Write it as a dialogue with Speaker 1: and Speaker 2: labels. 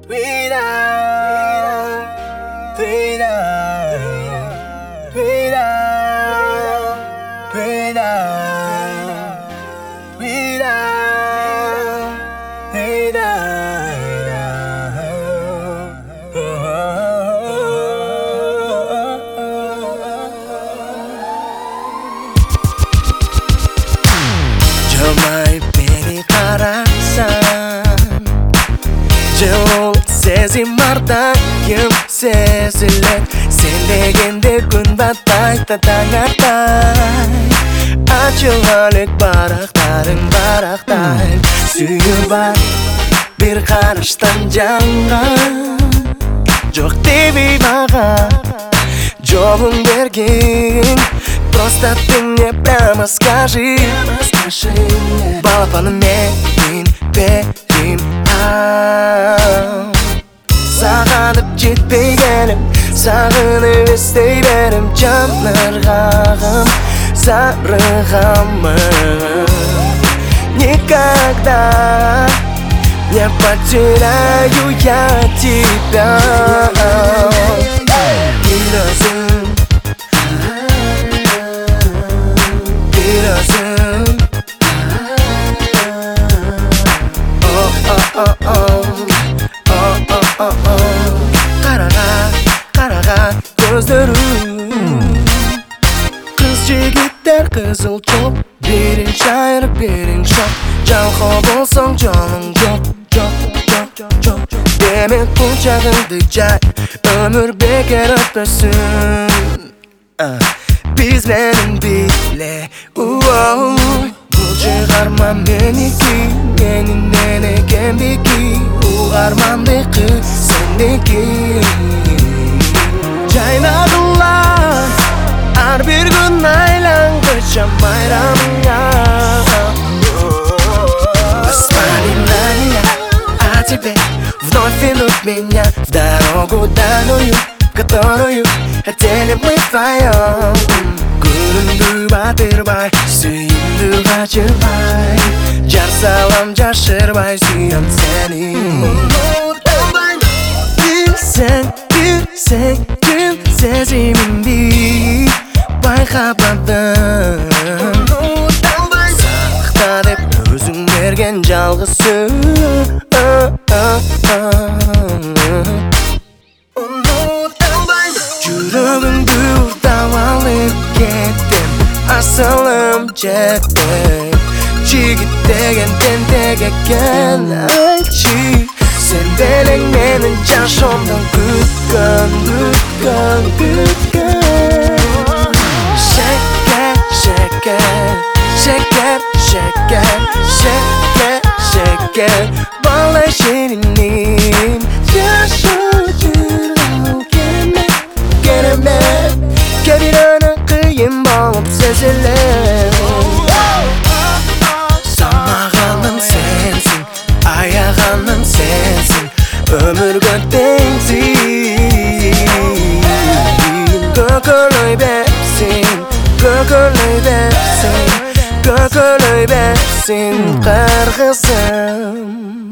Speaker 1: Jomay beni karasan Jol sezimardayım sezilet Sen degende gün batay tatangatay Açılalik baraktarın baraktar Suyur var bir karıştan cangan Жоқ devi mağa Жолын берген Просто ты мне прямо скажи Балапаным мен берем Сағанып жетпегенім Сағынып естей берем Жанырғағым зарығамын Никогда не потеряю я тебя Қараға көздерім Қыз жігіттер қызыл топ Берің шайыр, берің шоқ Жалқы болсаң жолың жоқ Демек құшағыңды жай Өмір бекер өтпесін Biz benim bile Bu çıkarma meniki Yeninden ekendeki Uğarmandaki sendeki Caynadılar Her bir gün aylangıçam bayramına Воспоминания о тебе Вновь ведут меня в дорогу дальнюю Которую хотели мы вдвоем Күнімді батырбай, сүйімді қашырбай Жар салам жашырбай, сүйем сені Білсең, кім сезімімді байқамадым Сақта деп өзің берген жалғыз сөз Жүрегімді ұртап алып кеттім Асылым жетті Жігіт деген тентек екен айтшы Сен белең менің жашомдан күткен Шекер, шекер, шекер, шекер, шекер, шекер Балай шириним Yaşa жүргім Керемет Кебираны қиын болып сезілер Самағаным сенсің Аяғаным сенсің Өмірге теңсің Көкілөй берсін Көкілөй берсін Көкілөй берсін Қарғысым